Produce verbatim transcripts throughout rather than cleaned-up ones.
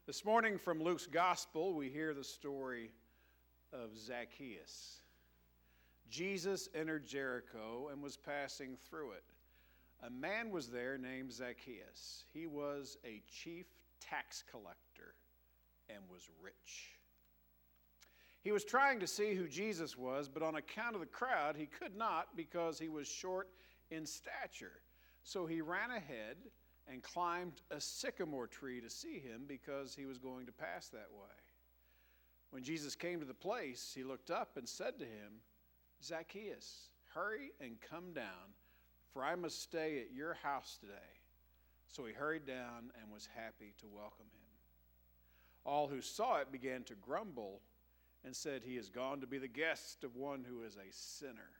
This morning from Luke's Gospel, we hear the story of Zacchaeus. Jesus entered Jericho and was passing through it. A man was there named Zacchaeus. He was a chief tax collector and was rich. He was trying to see who Jesus was, but on account of the crowd, he could not because he was short in stature. So he ran ahead and climbed a sycamore tree to see him because he was going to pass that way. When Jesus came to the place, he looked up and said to him, "Zacchaeus, hurry and come down, for I must stay at your house today." So he hurried down and was happy to welcome him. All who saw it began to grumble and said, "He has gone to be the guest of one who is a sinner."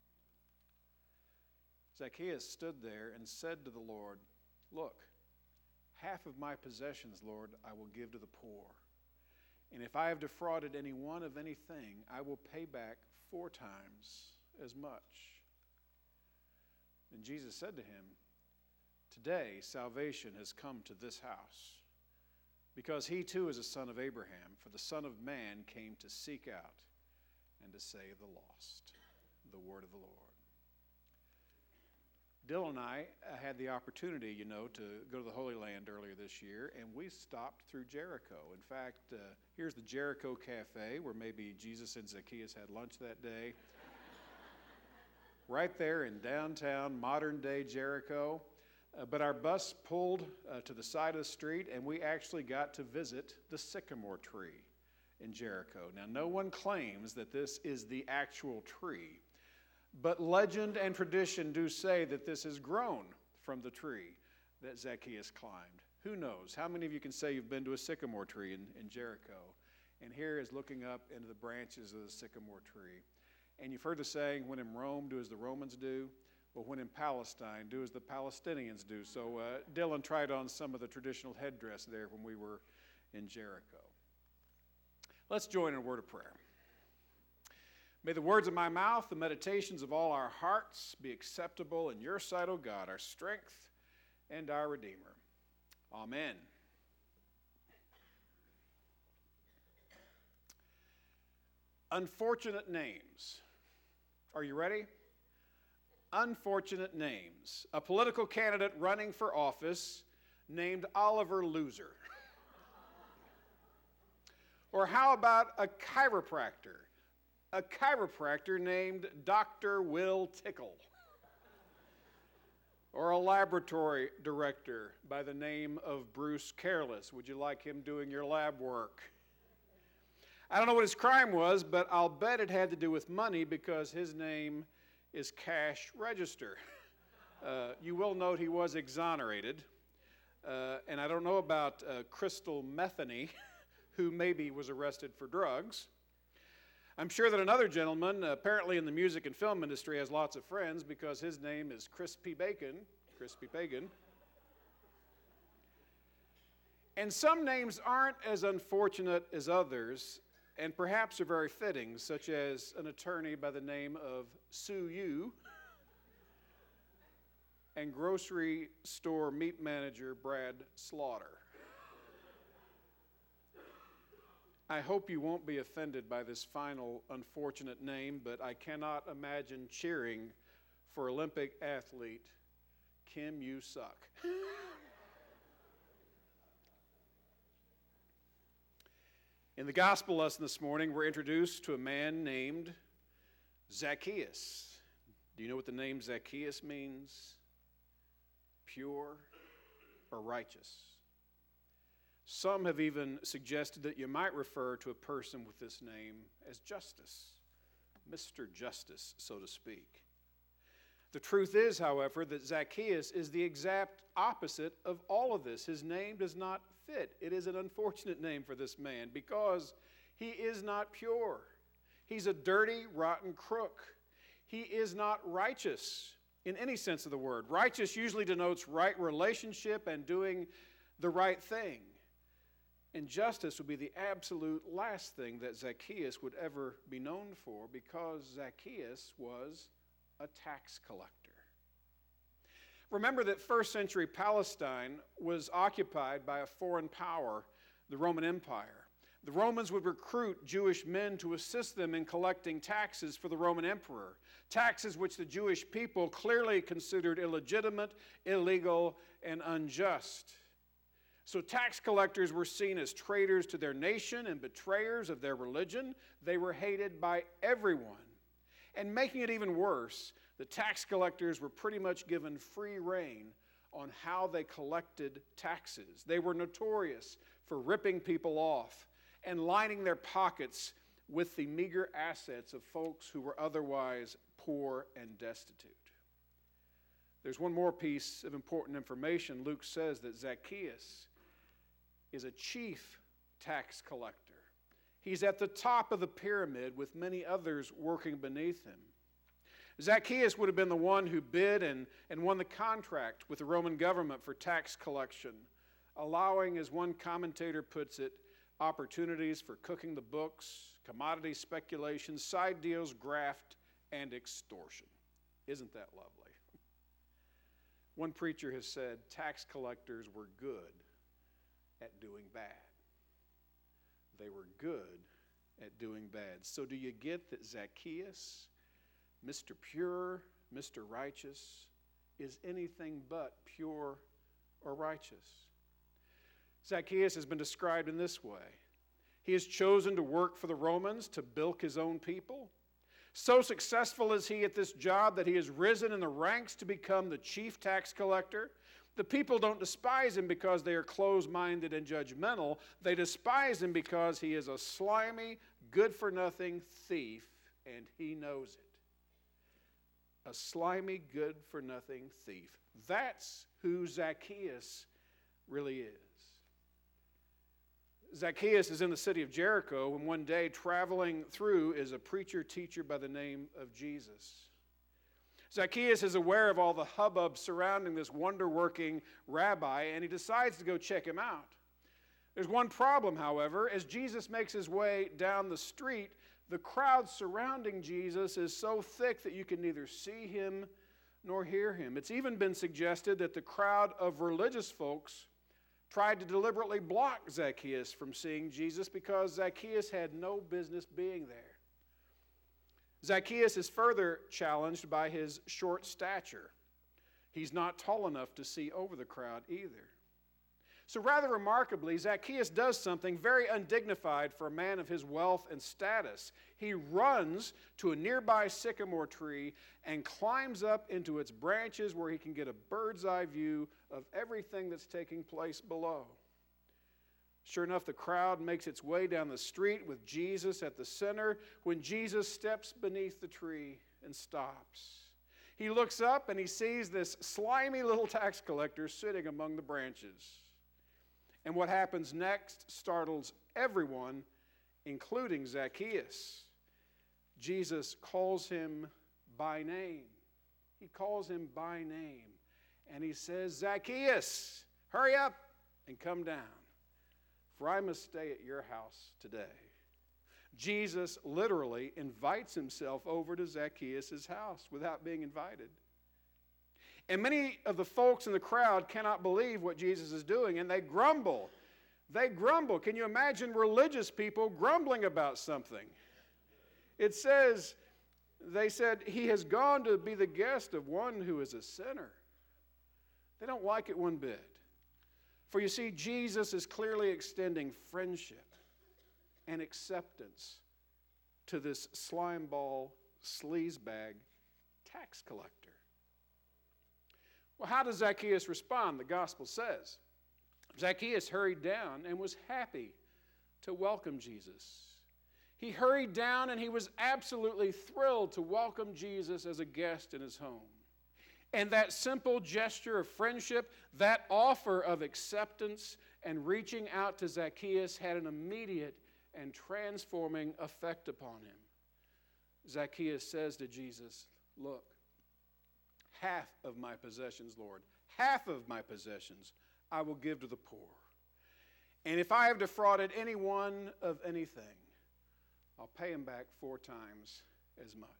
Zacchaeus stood there and said to the Lord, "Look, half of my possessions, Lord, I will give to the poor. And if I have defrauded anyone of anything, I will pay back four times as much." Then Jesus said to him, "Today salvation has come to this house, because he too is a son of Abraham, for the Son of Man came to seek out and to save the lost." The word of the Lord. Dylan and I had the opportunity, you know, to go to the Holy Land earlier this year, and we stopped through Jericho. In fact, uh, here's the Jericho Cafe, where maybe Jesus and Zacchaeus had lunch that day. Right there in downtown, modern-day Jericho. Uh, but our bus pulled uh, to the side of the street, and we actually got to visit the sycamore tree in Jericho. Now, no one claims that this is the actual tree, but legend and tradition do say that this has grown from the tree that Zacchaeus climbed. Who knows? How many of you can say you've been to a sycamore tree in, in Jericho? And here is looking up into the branches of the sycamore tree. And you've heard the saying, when in Rome, do as the Romans do. Well, when in Palestine, do as the Palestinians do. So uh, Dylan tried on some of the traditional headdress there when we were in Jericho. Let's join in a word of prayer. May the words of my mouth, the meditations of all our hearts be acceptable in your sight, O God, our strength and our Redeemer. Amen. Unfortunate names. Are you ready? Unfortunate names. A political candidate running for office named Oliver Loser. Or how about a chiropractor? A chiropractor named Doctor Will Tickle. Or a laboratory director by the name of Bruce Careless. Would you like him doing your lab work? I don't know what his crime was, but I'll bet it had to do with money because his name is Cash Register. Uh, you will note he was exonerated. Uh, and I don't know about uh, Crystal Metheny, who maybe was arrested for drugs. I'm sure that another gentleman, uh, apparently in the music and film industry, has lots of friends because his name is Crispy Bacon. Crispy Bacon. And some names aren't as unfortunate as others, and perhaps are very fitting, such as an attorney by the name of Sue Yu and grocery store meat manager Brad Slaughter. I hope you won't be offended by this final unfortunate name, but I cannot imagine cheering for Olympic athlete Kim You-Suk. In the gospel lesson this morning, we're introduced to a man named Zacchaeus. Do you know what the name Zacchaeus means? Pure or righteous. Some have even suggested that you might refer to a person with this name as Justice, Mister Justice, so to speak. The truth is, however, that Zacchaeus is the exact opposite of all of this. His name does not fit. It is an unfortunate name for this man because he is not pure. He's a dirty, rotten crook. He is not righteous in any sense of the word. Righteous usually denotes right relationship and doing the right thing. And justice would be the absolute last thing that Zacchaeus would ever be known for because Zacchaeus was a tax collector. Remember that first century Palestine was occupied by a foreign power the Roman Empire. The Romans would recruit Jewish men to assist them in collecting taxes for the Roman emperor, taxes which the Jewish people clearly considered illegitimate, illegal, and unjust. So tax collectors were seen as traitors to their nation and betrayers of their religion. They were hated by everyone. And making it even worse, the tax collectors were pretty much given free rein on how they collected taxes. They were notorious for ripping people off and lining their pockets with the meager assets of folks who were otherwise poor and destitute. There's one more piece of important information. Luke says that Zacchaeus is a chief tax collector. He's at the top of the pyramid with many others working beneath him. Zacchaeus would have been the one who bid and, and won the contract with the Roman government for tax collection, allowing, as one commentator puts it, opportunities for cooking the books, commodity speculation, side deals, graft, and extortion. Isn't that lovely? One preacher has said tax collectors were good at doing bad. They were good at doing bad. So do you get that Zacchaeus, Mister Pure, Mister Righteous, is anything but pure or righteous? Zacchaeus has been described in this way. He has chosen to work for the Romans to bilk his own people. So successful is he at this job that he has risen in the ranks to become the chief tax collector. The people don't despise him because they are closed-minded and judgmental. They despise him because he is a slimy, good-for-nothing thief, and he knows it. A slimy, good-for-nothing thief. That's who Zacchaeus really is. Zacchaeus is in the city of Jericho when one day traveling through is a preacher-teacher by the name of Jesus. Zacchaeus is aware of all the hubbub surrounding this wonder-working rabbi, and he decides to go check him out. There's one problem, however. As Jesus makes his way down the street, the crowd surrounding Jesus is so thick that you can neither see him nor hear him. It's even been suggested that the crowd of religious folks tried to deliberately block Zacchaeus from seeing Jesus because Zacchaeus had no business being there. Zacchaeus is further challenged by his short stature. He's not tall enough to see over the crowd either. So rather remarkably, Zacchaeus does something very undignified for a man of his wealth and status. He runs to a nearby sycamore tree and climbs up into its branches where he can get a bird's eye view of everything that's taking place below. Sure enough, the crowd makes its way down the street with Jesus at the center when Jesus steps beneath the tree and stops. He looks up and he sees this slimy little tax collector sitting among the branches. And what happens next startles everyone, including Zacchaeus. Jesus calls him by name. He calls him by name. And he says, Zacchaeus, hurry up and come down, for I must stay at your house today. Jesus literally invites himself over to Zacchaeus' house without being invited. And many of the folks in the crowd cannot believe what Jesus is doing, and they grumble. They grumble. Can you imagine religious people grumbling about something? It says, they said, he has gone to be the guest of one who is a sinner. They don't like it one bit. For you see, Jesus is clearly extending friendship and acceptance to this slimeball, sleazebag tax collector. Well, how does Zacchaeus respond? The gospel says, Zacchaeus hurried down and was happy to welcome Jesus. He hurried down and he was absolutely thrilled to welcome Jesus as a guest in his home. And that simple gesture of friendship, that offer of acceptance and reaching out to Zacchaeus had an immediate and transforming effect upon him. Zacchaeus says to Jesus, look, half of my possessions, Lord, half of my possessions I will give to the poor. And if I have defrauded anyone of anything, I'll pay him back four times as much.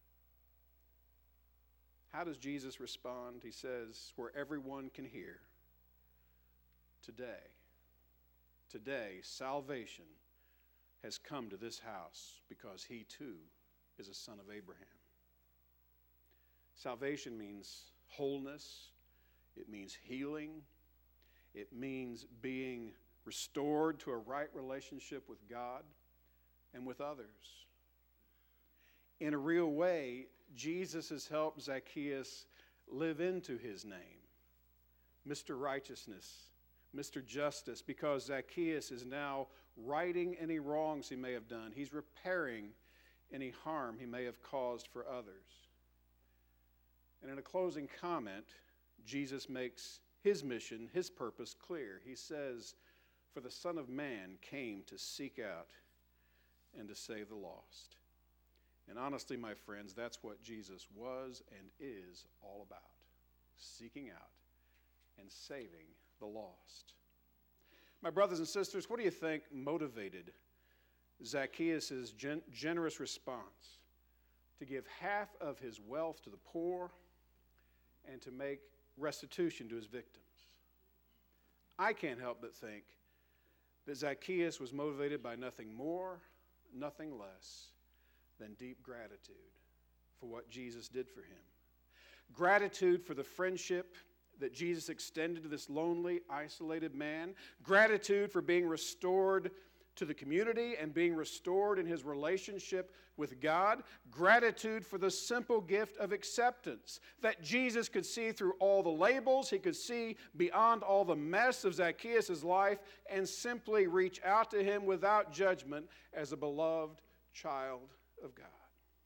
How does Jesus respond? He says, where everyone can hear, today, today salvation has come to this house because he too is a son of Abraham. Salvation means wholeness. It means healing. It means being restored to a right relationship with God and with others. In a real way, Jesus has helped Zacchaeus live into his name, Mister Righteousness, Mister Justice, because Zacchaeus is now righting any wrongs he may have done. He's repairing any harm he may have caused for others. And in a closing comment, Jesus makes his mission, his purpose clear. He says, "For the Son of Man came to seek out and to save the lost." And honestly, my friends, that's what Jesus was and is all about, seeking out and saving the lost. My brothers and sisters, what do you think motivated Zacchaeus' gen- generous response to give half of his wealth to the poor and to make restitution to his victims? I can't help but think that Zacchaeus was motivated by nothing more, nothing less than deep gratitude for what Jesus did for him. Gratitude for the friendship that Jesus extended to this lonely, isolated man. Gratitude for being restored to the community and being restored in his relationship with God. Gratitude for the simple gift of acceptance, that Jesus could see through all the labels, he could see beyond all the mess of Zacchaeus' life and simply reach out to him without judgment as a beloved child of God.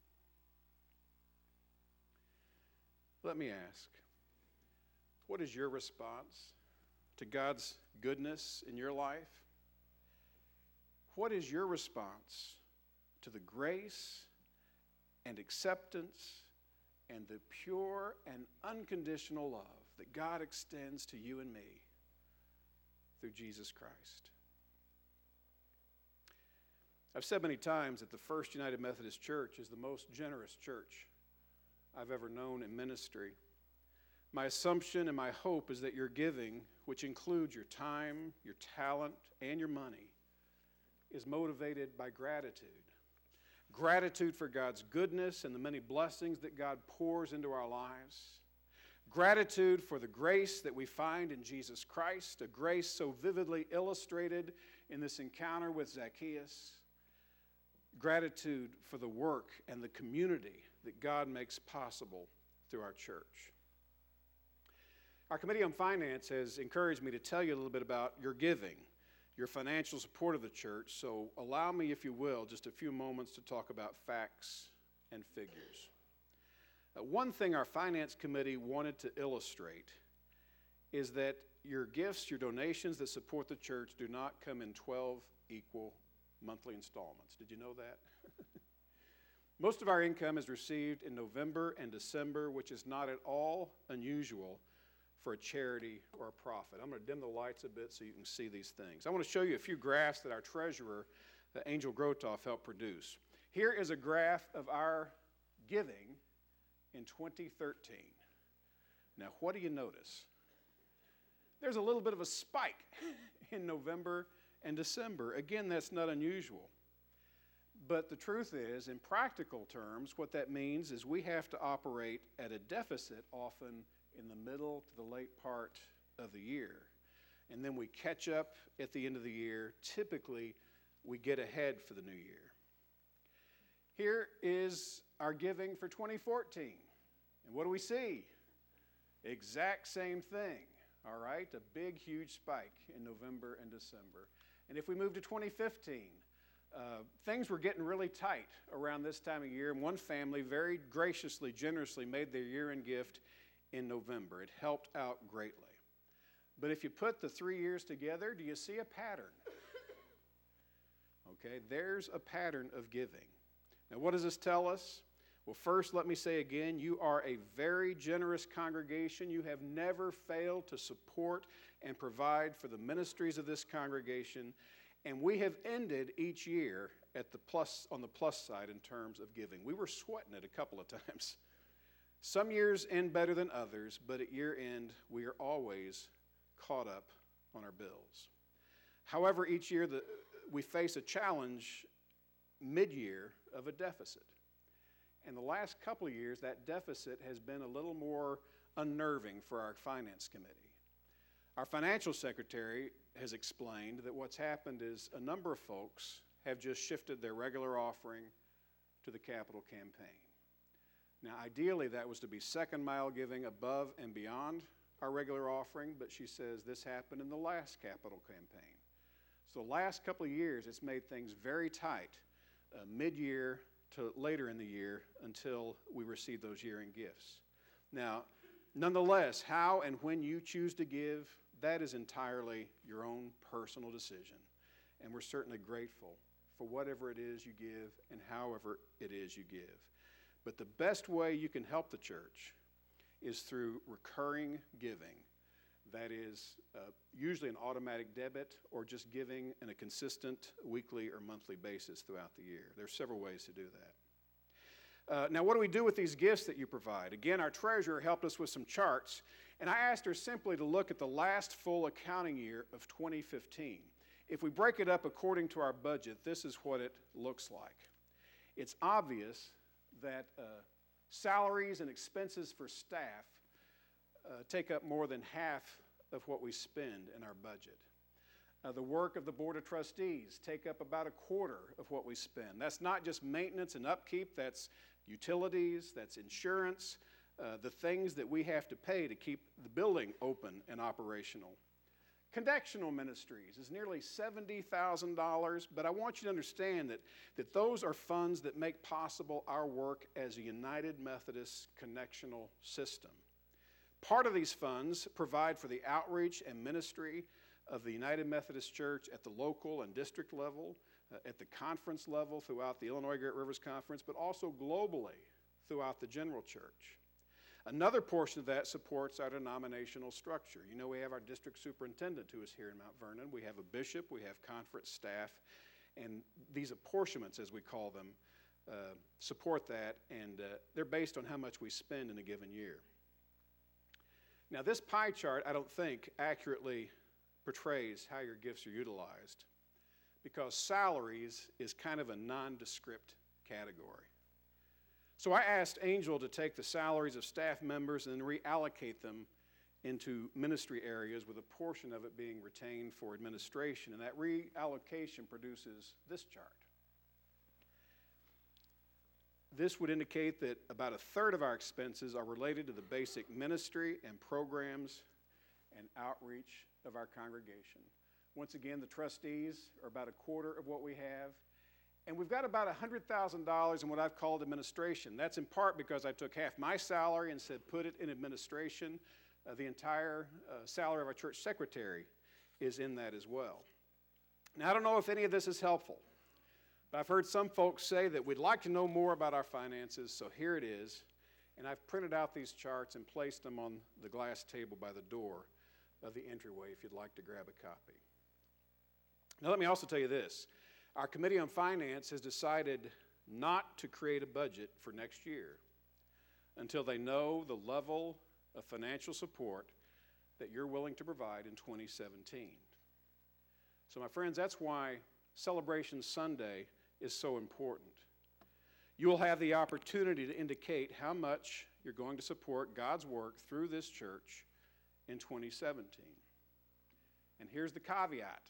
Let me ask, what is your response to God's goodness in your life? What is your response to the grace and acceptance and the pure and unconditional love that God extends to you and me through Jesus Christ? I've said many times that the First United Methodist Church is the most generous church I've ever known in ministry. My assumption and my hope is that your giving, which includes your time, your talent, and your money, is motivated by gratitude. Gratitude for God's goodness and the many blessings that God pours into our lives. Gratitude for the grace that we find in Jesus Christ, a grace so vividly illustrated in this encounter with Zacchaeus. Gratitude for the work and the community that God makes possible through our church. Our Committee on Finance has encouraged me to tell you a little bit about your giving, your financial support of the church, so allow me, if you will, just a few moments to talk about facts and figures. Uh, one thing our Finance Committee wanted to illustrate is that your gifts, your donations that support the church do not come in twelve equal monthly installments. Did you know that? Most of our income is received in November and December, which is not at all unusual for a charity or a profit. I'm going to dim the lights a bit so you can see these things. I want to show you a few graphs that our treasurer, Angel Grotoff, helped produce. Here is a graph of our giving in twenty thirteen. Now, what do you notice? There's a little bit of a spike in November and December. Again, that's not unusual. But the truth is, in practical terms, what that means is we have to operate at a deficit often in the middle to the late part of the year. And then we catch up at the end of the year. Typically, we get ahead for the new year. Here is our giving for twenty fourteen. And what do we see? Exact same thing, all right? A big, huge spike in November and December. And if we move to twenty fifteen, uh, things were getting really tight around this time of year. And one family very graciously, generously made their year-end gift in November. It helped out greatly. But if you put the three years together, do you see a pattern? Okay, there's a pattern of giving. Now, what does this tell us? Well, first, let me say again, you are a very generous congregation. You have never failed to support and provide for the ministries of this congregation. And we have ended each year at the plus, on the plus side in terms of giving. We were sweating it a couple of times. Some years end better than others, but at year end, we are always caught up on our bills. However, each year the, we face a challenge mid-year of a deficit. And the last couple of years, that deficit has been a little more unnerving for our finance committee. Our financial secretary has explained that what's happened is a number of folks have just shifted their regular offering to the capital campaign. Now, ideally, that was to be second mile giving above and beyond our regular offering, but she says this happened in the last capital campaign. So the last couple of years, it's made things very tight, uh, mid-year to later in the year until we receive those year-end gifts. Now, nonetheless, how and when you choose to give, that is entirely your own personal decision. And we're certainly grateful for whatever it is you give and however it is you give. But the best way you can help the church is through recurring giving. That is uh, usually an automatic debit or just giving in a consistent weekly or monthly basis throughout the year. There's several ways to do that. Uh, now, what do we do with these gifts that you provide? Again, our treasurer helped us with some charts, and I asked her simply to look at the last full accounting year of twenty fifteen. If we break it up according to our budget, this is what it looks like. It's obvious that uh, salaries and expenses for staff uh, take up more than half of what we spend in our budget. Uh, the work of the Board of Trustees take up about a quarter of what we spend. That's not just maintenance and upkeep, that's utilities, that's insurance, uh, the things that we have to pay to keep the building open and operational. Connectional ministries is nearly seventy thousand dollars, but I want you to understand that, that those are funds that make possible our work as a United Methodist connectional system. Part of these funds provide for the outreach and ministry of the United Methodist Church at the local and district level, uh, at the conference level throughout the Illinois Great Rivers Conference, but also globally throughout the general church. Another portion of that supports our denominational structure. You know, we have our district superintendent who is here in Mount Vernon. We have a bishop, we have conference staff, and these apportionments, as we call them, uh, support that, and uh, they're based on how much we spend in a given year. Now, this pie chart, I don't think, accurately portrays how your gifts are utilized, because salaries is kind of a nondescript category. So I asked Angel to take the salaries of staff members and reallocate them into ministry areas, with a portion of it being retained for administration, and that reallocation produces this chart. This would indicate that about a third of our expenses are related to the basic ministry and programs and outreach of our congregation. Once again, the trustees are about a quarter of what we have. And we've got about one hundred thousand dollars in what I've called administration. That's in part because I took half my salary and said put it in administration. Uh, the entire uh, salary of our church secretary is in that as well. Now, I don't know if any of this is helpful, but I've heard some folks say that we'd like to know more about our finances, so here it is. And I've printed out these charts and placed them on the glass table by the door of the entryway if you'd like to grab a copy. Now, let me also tell you this. Our Committee on Finance has decided not to create a budget for next year until they know the level of financial support that you're willing to provide in twenty seventeen. So, my friends, that's why Celebration Sunday is so important. You will have the opportunity to indicate how much you're going to support God's work through this church in twenty seventeen. And here's the caveat.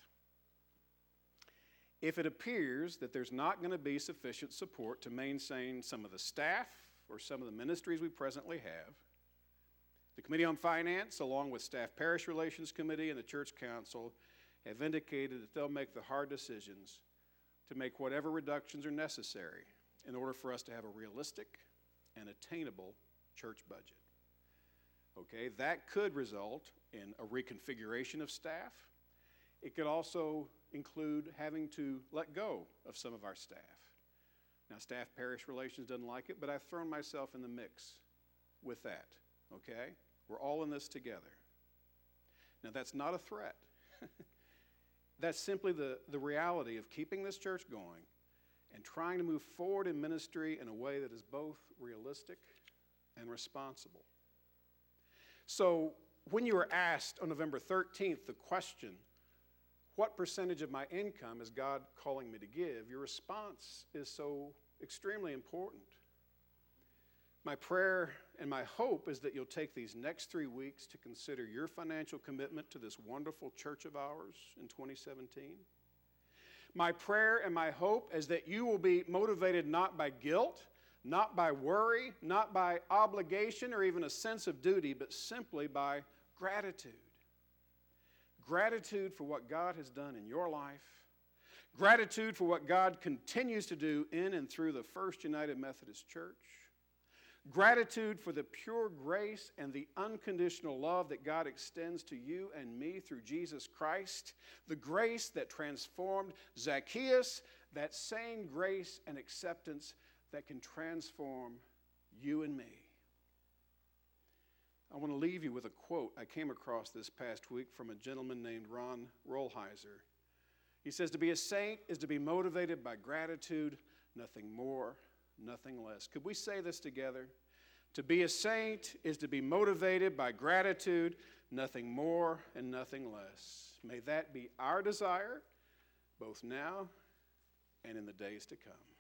If it appears that there's not going to be sufficient support to maintain some of the staff or some of the ministries we presently have, the Committee on Finance, along with Staff Parish Relations Committee and the Church Council, have indicated that they'll make the hard decisions to make whatever reductions are necessary in order for us to have a realistic and attainable church budget. Okay, that could result in a reconfiguration of staff. It could also include having to let go of some of our staff. Now, Staff Parish Relations doesn't like it, but I've thrown myself in the mix with that, okay? We're all in this together. Now, that's not a threat. That's simply the, the reality of keeping this church going and trying to move forward in ministry in a way that is both realistic and responsible. So, when you were asked on November thirteenth the question, what percentage of my income is God calling me to give, your response is so extremely important. My prayer and my hope is that you'll take these next three weeks to consider your financial commitment to this wonderful church of ours in twenty seventeen. My prayer and my hope is that you will be motivated not by guilt, not by worry, not by obligation or even a sense of duty, but simply by gratitude. Gratitude for what God has done in your life. Gratitude for what God continues to do in and through the First United Methodist Church. Gratitude for the pure grace and the unconditional love that God extends to you and me through Jesus Christ. The grace that transformed Zacchaeus, that same grace and acceptance that can transform you and me. I want to leave you with a quote I came across this past week from a gentleman named Ron Rolheiser. He says, "To be a saint is to be motivated by gratitude, nothing more, nothing less." Could we say this together? To be a saint is to be motivated by gratitude, nothing more and nothing less. May that be our desire, both now and in the days to come.